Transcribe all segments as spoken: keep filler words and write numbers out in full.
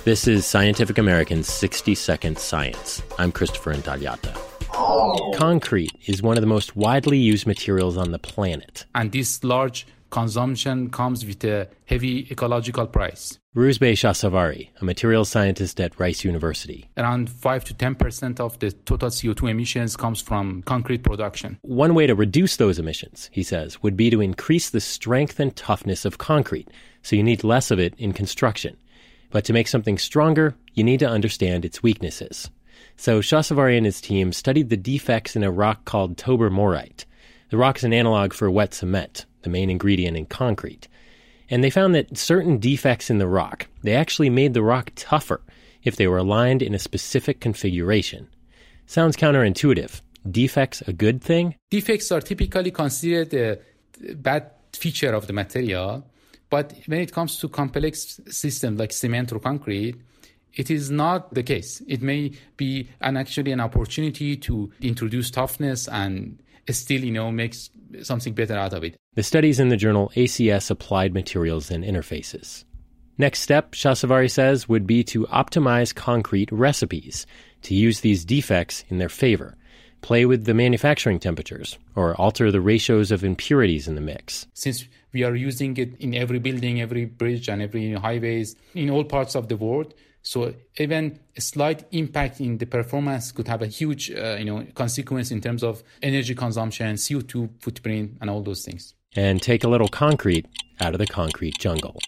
This is Scientific American's sixty second Science. I'm Christopher Intagliata. Concrete is one of the most widely used materials on the planet. And this large consumption comes with a heavy ecological price. Rouzbeh Shahsavari, a materials scientist at Rice University. Around five to ten percent of the total C O two emissions comes from concrete production. One way to reduce those emissions, he says, would be to increase the strength and toughness of concrete, so you need less of it in construction. But to make something stronger, you need to understand its weaknesses. So Shahsavari and his team studied the defects in a rock called tobermorite. The rock is an analog for wet cement, the main ingredient in concrete. And they found that certain defects in the rock, they actually made the rock tougher if they were aligned in a specific configuration. Sounds counterintuitive. Defects a good thing? Defects are typically considered a bad feature of the material, but when it comes to complex systems like cement or concrete, it is not the case. It may be an actually an opportunity to introduce toughness and still, you know, makes something better out of it. The study's in the journal A C S Applied Materials and Interfaces. Next step, Shahsavari says, would be to optimize concrete recipes, to use these defects in their favor, play with the manufacturing temperatures, or alter the ratios of impurities in the mix. Since we are using it in every building, every bridge, and every highways in all parts of the world, so even a slight impact in the performance could have a huge, uh, you know, consequence in terms of energy consumption, C O two footprint, and all those things. And take a little concrete out of the concrete jungle.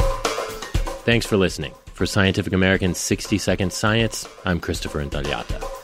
Thanks for listening. For Scientific American's sixty second Science, I'm Christopher Intagliata.